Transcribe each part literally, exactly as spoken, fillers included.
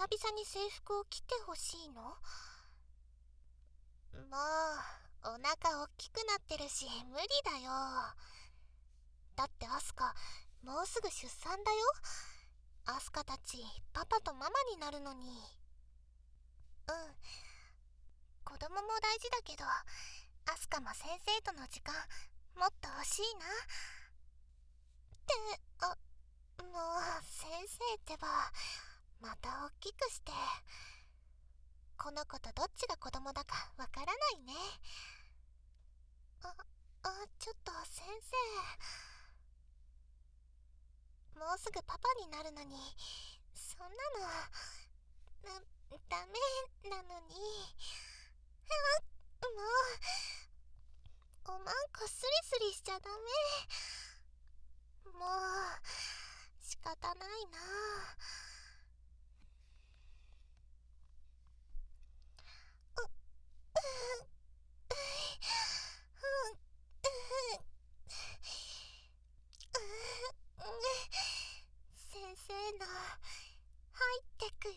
々に制服を着てほしいの？もうお腹おっきくなってるし無理だよ。だってアスカもうすぐ出産だよ。アスカたちパパとママになるのに。うん、子供も大事だけどアスカも先生との時間もっと欲しいなって。あ、もう先生ってばまた大きくして。この子とどっちが子供だかわからないね。あ、あ、ちょっと先生、もうすぐパパになるのにそんなのな、ダメなのに。もうおまんこスリスリしちゃダメ。もう仕方ないな。先生の入ってくよ。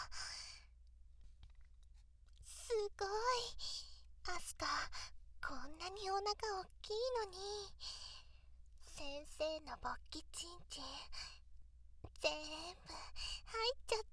すごい、アスカこんなにお腹おっきいのに。先生の勃起チンチン全部入っちゃった。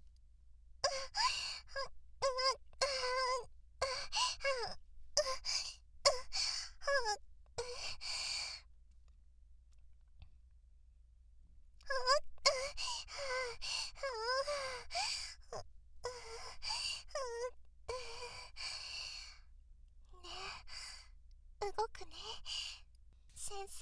ねえ、動くね先生。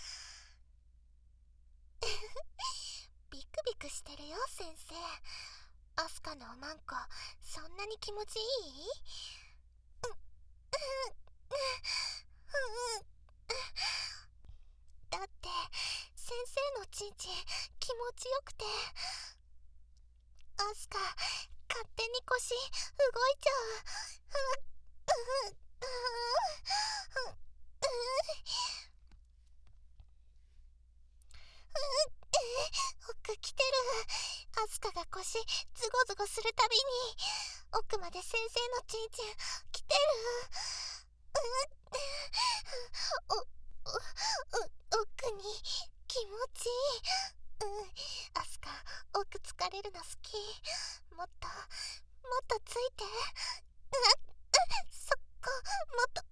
ビクビクしてるよ先生。アスカのおまんこそんなに気持ちいい？だって先生のチンチン気持ちよくて。アスカ勝手に腰動いちゃう。奥来てる。アスカが腰ズゴズゴするたびに奥まで先生のチンチン来てる。お、お、お、奥に気持ちいい。うん、アスカ奥疲れるの好き。もっともっとついて。そこもっと。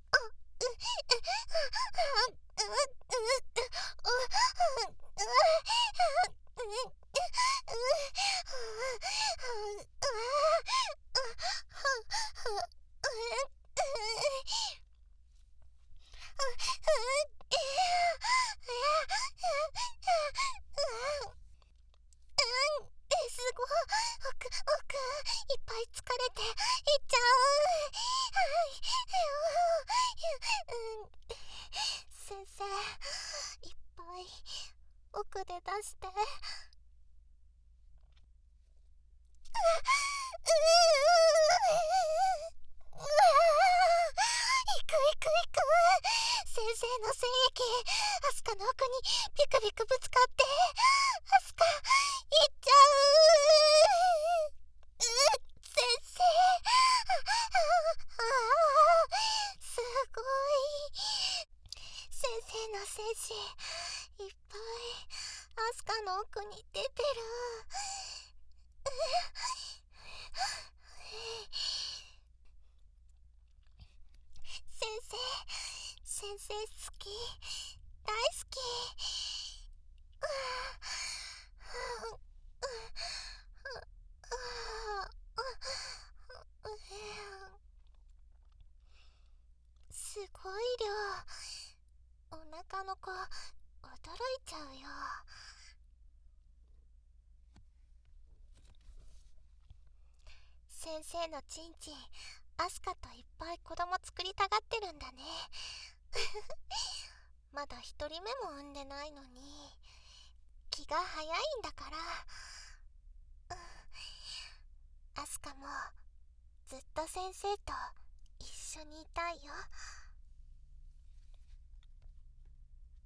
すごい奥奥いっぱい疲れていっちゃう。先生いっぱい奥で出して。うわ行く行く行く。先生の精液アスカの奥にビクビクぶつかってアスカ行っちゃう。う先生すごい。先生の精子いっぱいアスカの奥に出てる。先生先生好き大好き。すごい量。お腹の子驚いちゃうよ。先生のチンチンアスカといっぱい子供作りたがってるんだね。まだ一人目も産んでないのに気が早いんだから。アスカもずっと先生と一緒にいたいよ。